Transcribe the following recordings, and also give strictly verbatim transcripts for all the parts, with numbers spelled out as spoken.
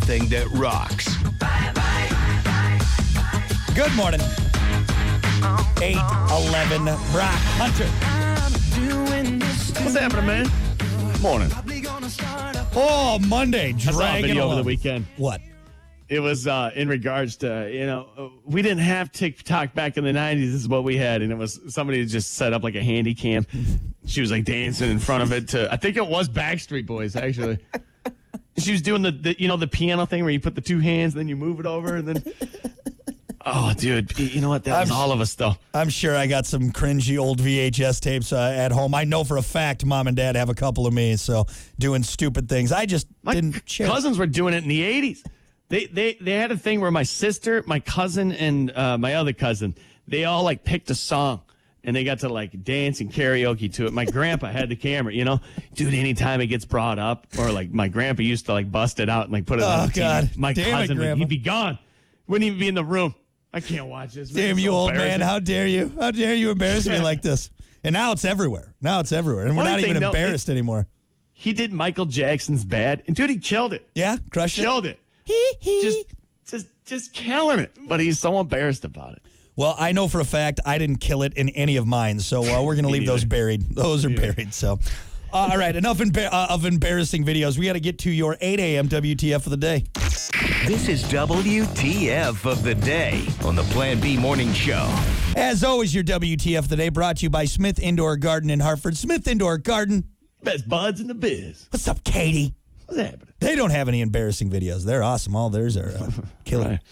everything that rocks. Good morning. eight eleven, Brock Hunter. What's happening, man? Morning. Oh, Monday. I saw a Dragging video over along. the weekend. What? It was uh, in regards to, you know, uh, we didn't have TikTok back in the nineties. This is what we had. And it was somebody just set up like a handy cam. She was like dancing in front of it to, I think it was Backstreet Boys, actually. She was doing the, the, you know, the piano thing where you put the two hands, then you move it over, and then. Oh, dude, you know what? That was I'm, all of us, though. I'm sure I got some cringy old V H S tapes uh, at home. I know for a fact Mom and Dad have a couple of me, so doing stupid things. I just My didn't share. cousins were doing it in the eighties. They they they had a thing where my sister, my cousin, and uh, my other cousin, they all like picked a song and they got to like dance and karaoke to it. My grandpa had the camera, you know, dude. Anytime it gets brought up, or like my grandpa used to like bust it out and like put it Oh, on the God. T V. My Damn it, cousin, Grandpa. he'd be gone, wouldn't even be in the room. I can't watch this. Man. Damn It's you, so old man. embarrassing. How dare you? How dare you embarrass me like this? And now it's everywhere. Now it's everywhere. And we're Funny not thing, even though, embarrassed it- anymore. He did Michael Jackson's Bad, and dude, he killed it. Yeah? Crushed it? Killed it. Just, just, just killing it. But he's so embarrassed about it. Well, I know for a fact I didn't kill it in any of mine, so uh, we're going to leave those neither. buried. Those are buried, so. Uh, all right, enough embar- uh, of embarrassing videos. We got to get to your eight a.m. W T F of the day. This is W T F of the day on the Plan B Morning Show. As always, your W T F of the day brought to you by Smith Indoor Garden in Hartford. Smith Indoor Garden. Best buds in the biz. What's up, Katie? What's happening? They don't have any embarrassing videos. They're awesome. All theirs are uh, killer. Right.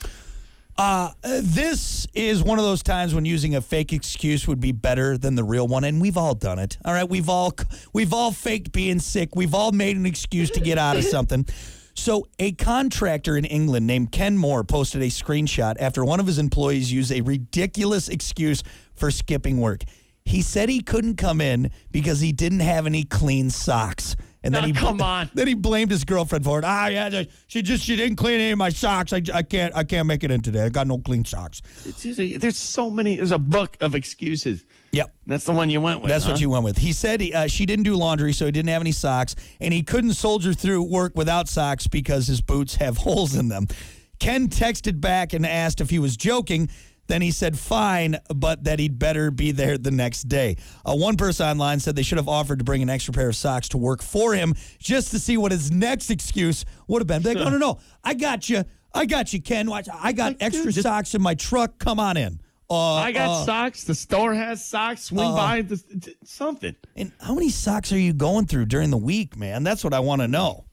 Uh, this is one of those times when using a fake excuse would be better than the real one, and we've all done it. All right, we've all we've all faked being sick. We've all made an excuse to get out of something. So a contractor in England named Ken Moore posted a screenshot after one of his employees used a ridiculous excuse for skipping work. He said he couldn't come in because he didn't have any clean socks. And then Oh, he come on. Then he blamed his girlfriend for it. Ah, yeah, she just she didn't clean any of my socks. I, I can't I can't make it in today. I got no clean socks. It's just a- there's so many. There's a book of excuses. Yep. That's the one you went with. That's huh? what you went with. He said he, uh, she didn't do laundry, so he didn't have any socks, and he couldn't soldier through work without socks because his boots have holes in them. Ken texted back and asked if he was joking. Then he said fine, but that he'd better be there the next day. Uh, one person online said they should have offered to bring an extra pair of socks to work for him just to see what his next excuse would have been. Like, no, no, no. I got you. I got you, Ken. Watch. I got Like, extra dude, just- socks in my truck. Come on in. Uh, I got uh, socks. The store has socks. Swing uh, by the, t- something. And how many socks are you going through during the week, man? That's what I want to know.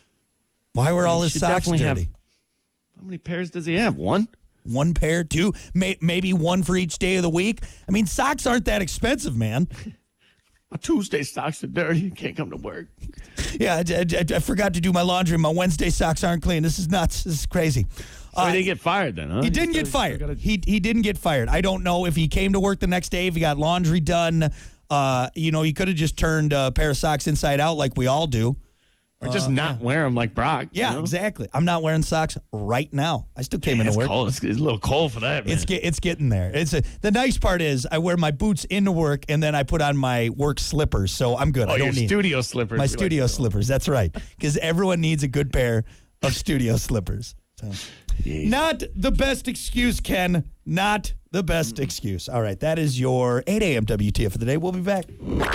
Why were all You his should socks definitely dirty? have- How many pairs does he have? One. One pair, two, may, maybe one for each day of the week. I mean, socks aren't that expensive, man. My Tuesday socks are dirty. You can't come to work. Yeah, I, I- I forgot to do my laundry. My Wednesday socks aren't clean. This is nuts. This is crazy. So Uh, he didn't get fired then, huh? He didn't get still- fired. still gotta- He he didn't get fired. I don't know if he came to work the next day, if he got laundry done. Uh, you know, he could have just turned a pair of socks inside out like we all do. Or just not wear them like Brock. Yeah, you know? exactly. I'm not wearing socks right now. I still came Man, into it's work. cold. It's, it's a little cold for that, man. It's get, it's getting there. It's a, the nice part is I wear my boots into work and then I put on my work slippers, so I'm good. oh, I don't your need studio slippers. my We studio like slippers. That's right, because everyone needs a good pair of studio slippers. So. Yeah. Not the best excuse, Ken. Not the best excuse. All right, that is your eight a.m. W T F for the day. We'll be back.